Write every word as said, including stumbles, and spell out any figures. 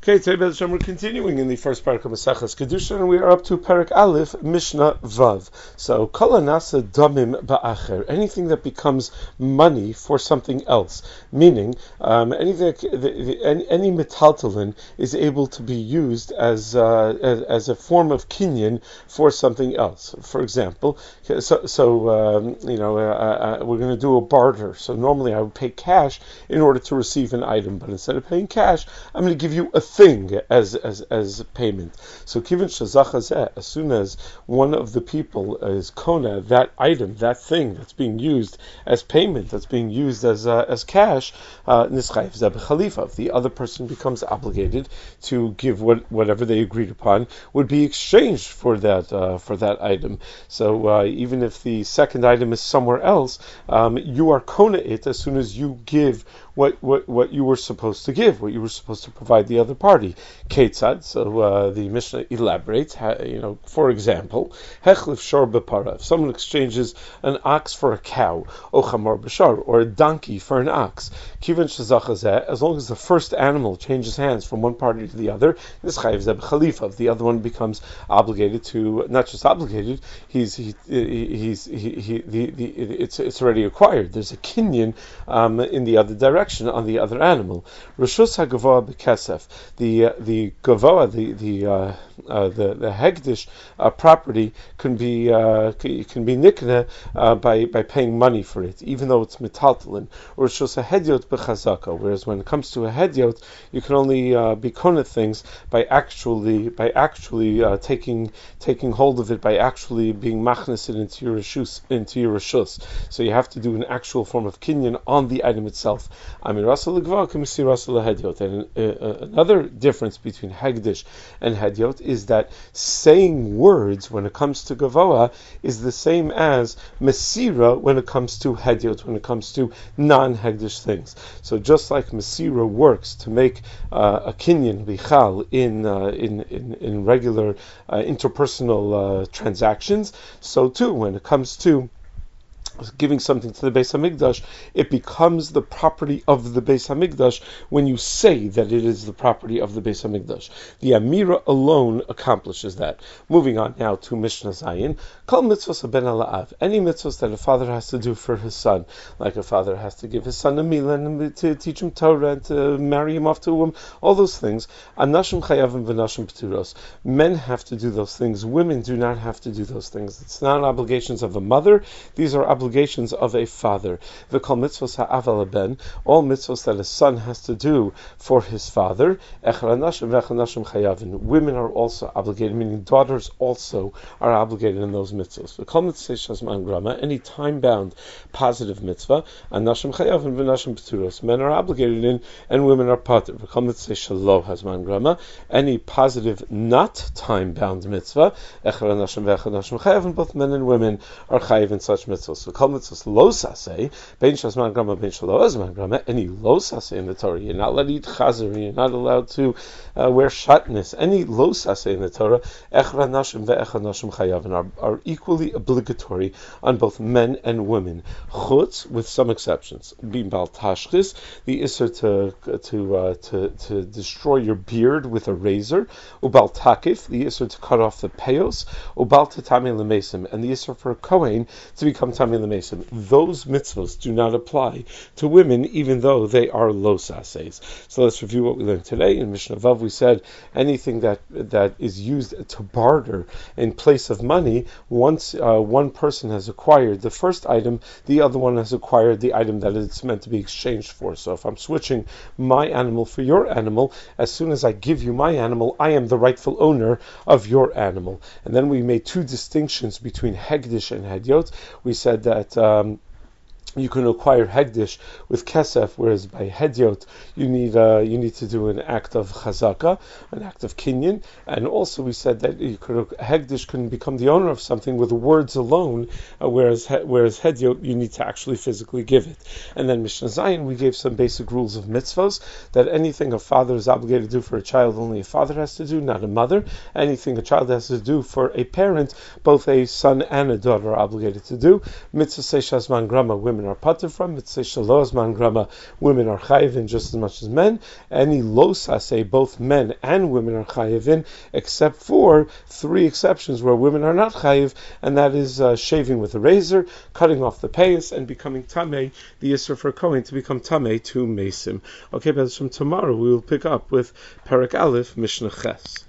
Okay, today Bez Hashem, we're continuing in the first parak of Maseches Kedushin, and we are up to Parak Aleph, Mishnah Vav. So, Kol Nasa Damim Ba'acher, anything that becomes money for something else, meaning um, anything, the, the, any, any metaltalin is able to be used as, uh, as as a form of kinyan for something else. For example, so, so um, you know, uh, uh, we're going to do a barter. So normally I would pay cash in order to receive an item, but instead of paying cash, I'm going to give you a thing as as as payment. So kivin shazachazeh, as soon as one of the people is kona, that item, that thing that's being used as payment, that's being used as uh, as cash, nischayev zeh b'chalifa. If the other person becomes obligated to give what whatever they agreed upon would be exchanged for that uh, for that item. So uh, even if the second item is somewhere else, um, you are kona it as soon as you give what what what you were supposed to give, what you were supposed to provide the other party. Ketzad, so uh, the Mishnah elaborates, ha, you know, for example, hechlif shor b'para, if someone exchanges an ox for a cow, o chamor b'shar, or a donkey for an ox, kivan shazachazeh, as long as the first animal changes hands from one party to the other, this chayiv zeh b'chalifa, the other one becomes obligated to, not just obligated, he's he, he's he, he the, the it's it's already acquired. There's a kinyan um, in the other direction on the other animal. Rishus hagavoa b'kesef, the uh, the gavoa, the the uh, uh, the the hegdish uh, property can be uh, can be nikna uh, by by paying money for it, even though it's metaltalin. Or rishus hediot b'chazaka, whereas when it comes to a hediot, you can only uh, be kona things by actually by actually uh, taking taking hold of it, by actually being machnas it into your rishus into your rishus. So you have to do an actual form of kinyan on the item itself. I mean, Rasal Gva can see Rasal Hediot. And uh, uh, another difference between Hegdish and Hediot is that saying words when it comes to Gavoa is the same as Mesira when it comes to Hediot, when it comes to non-Hegdish things. So just like Mesira works to make uh, a kinyan bichal in, uh, in in in regular uh, interpersonal uh, transactions, so too when it comes to giving something to the Beis Hamikdash, it becomes the property of the Beis Hamikdash when you say that it is the property of the Beis Hamikdash. The Amira alone accomplishes that. Moving on now to Mishnah Zayin, Kol mitzvos ben ala'av, any mitzvos that a father has to do for his son, like a father has to give his son a meal and to teach him Torah and to marry him off to a woman, all those things. Anashim chayavim v'nashim p'turos. Men have to do those things. Women do not have to do those things. It's not obligations of a mother. These are obligations obligations of a father. V'kol mitzvos ha'aval ben, all mitzvos that a son has to do for his father. Echad nashim v'echad nashim chayavin. Women are also obligated, meaning daughters also are obligated in those mitzvos. V'kol mitzvos shazman grama, any time-bound positive mitzvah, and nashim chayavin v'nashim p'turos. Men are obligated in, and women are pater. V'kol mitzvos shalo hazman grama, any positive not time-bound mitzvah, echad nashim v'echad nashim chayavin, both men and women are chayiv in such mitzvos. So kol mitzvos lo saseh, ben shazman grama, ben shalo hazman grama, any lo saseh in the Torah, you're not allowed to eat chazer, you're not allowed to uh, wear shatnez. Any lo saseh in the Torah, echad nashim ve'echad nashim chayavin, are, are equally obligatory on both men and women. Chutz, with some exceptions. Bim bal tashchis, the isser to to uh, to to destroy your beard with a razor. Ubal takif, the isser to cut off the peos. Ubal tatami lemesim, and the isser for a kohen to become tami lemesim. Those mitzvos do not apply to women, even though they are lo sases. So let's review what we learned today. In Mishnah Vav, we said anything that that is used to barter in place of money, once uh, one person has acquired the first item, the other one has acquired the item that it's meant to be exchanged for. So if I'm switching my animal for your animal, as soon as I give you my animal, I am the rightful owner of your animal. And then we made two distinctions between Hegdish and Hediot. We said that um, you can acquire hegdish with kesef, whereas by hediot you need uh, you need to do an act of chazaka, an act of kinyan, and also we said that you could, hegdish can become the owner of something with words alone, uh, whereas he, whereas hediot you need to actually physically give it. And then Mishnah Zayin, we gave some basic rules of mitzvos, that anything a father is obligated to do for a child, only a father has to do, not a mother. Anything a child has to do for a parent, both a son and a daughter are obligated to do. Mitzvah seishas man grama, women women are pater from. Mitzvah shaloz man grama, women are chayivin just as much as men. Any losa say both men and women are chayivin, except for three exceptions where women are not chayiv, and that is uh, shaving with a razor, cutting off the payas, and becoming tamei, the Yisra for Kohen to become tamei to mesim. Okay, but from tomorrow we will pick up with Perek Aleph, Mishnah Ches.